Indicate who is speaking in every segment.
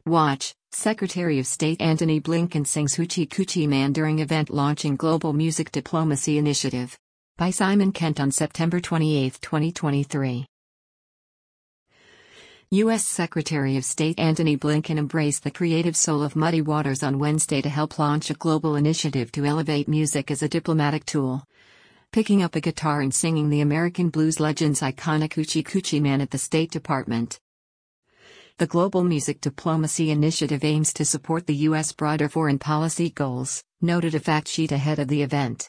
Speaker 1: Watch, Secretary of State Antony Blinken sings Hoochie Coochie Man during event launching Global Music Diplomacy Initiative. By Simon Kent on September 28, 2023. U.S. Secretary of State Antony Blinken embraced the creative soul of Muddy Waters on Wednesday to help launch a global initiative to elevate music as a diplomatic tool. Picking up a guitar and singing the American blues legend's iconic Hoochie Coochie Man at the State Department. The Global Music Diplomacy Initiative aims to support the U.S. broader foreign policy goals, noted a fact sheet ahead of the event.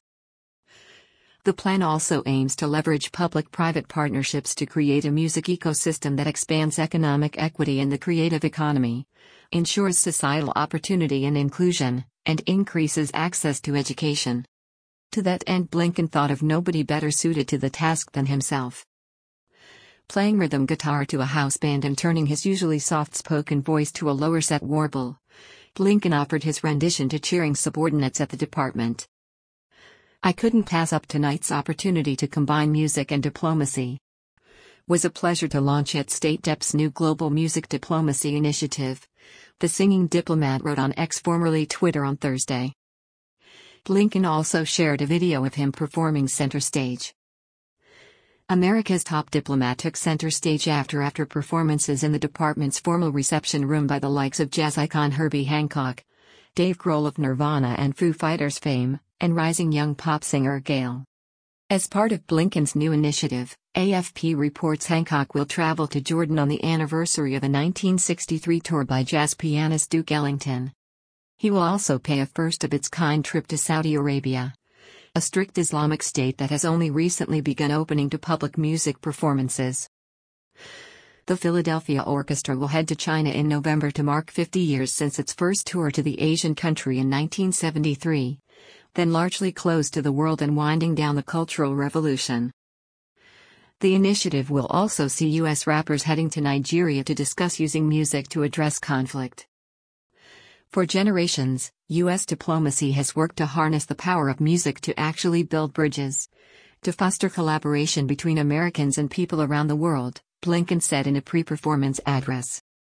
Speaker 1: The plan also aims to leverage public-private partnerships to create a music ecosystem that expands economic equity in the creative economy, ensures societal opportunity and inclusion, and increases access to education. To that end, Blinken thought of nobody better suited to the task than himself. Playing rhythm guitar to a house band and turning his usually soft-spoken voice to a lower-set warble, Blinken offered his rendition to cheering subordinates at the department. "I couldn't pass up tonight's opportunity to combine music and diplomacy. Was a pleasure to launch at State Dep's new Global Music Diplomacy Initiative," the singing diplomat wrote on X, formerly Twitter, on Thursday. Blinken also shared a video of him performing center stage. America's top diplomat took center stage after performances in the department's formal reception room by the likes of jazz icon Herbie Hancock, Dave Grohl of Nirvana and Foo Fighters fame, and rising young pop singer Gayle. As part of Blinken's new initiative, AFP reports Hancock will travel to Jordan on the anniversary of the 1963 tour by jazz pianist Duke Ellington. He will also pay a first-of-its-kind trip to Saudi Arabia, a strict Islamic state that has only recently begun opening to public music performances. The Philadelphia Orchestra will head to China in November to mark 50 years since its first tour to the Asian country in 1973, then largely closed to the world and winding down the Cultural Revolution. The initiative will also see U.S. rappers heading to Nigeria to discuss using music to address conflict. For generations, U.S. diplomacy has worked to harness the power of music to actually build bridges, to foster collaboration between Americans and people around the world, Blinken said in a pre-performance address.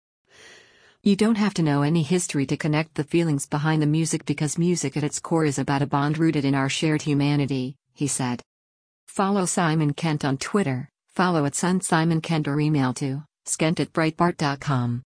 Speaker 1: "You don't have to know any history to connect the feelings behind the music because music at its core is about a bond rooted in our shared humanity," he said. Follow Simon Kent on Twitter, follow @SunSimonKent or email to skent@breitbart.com.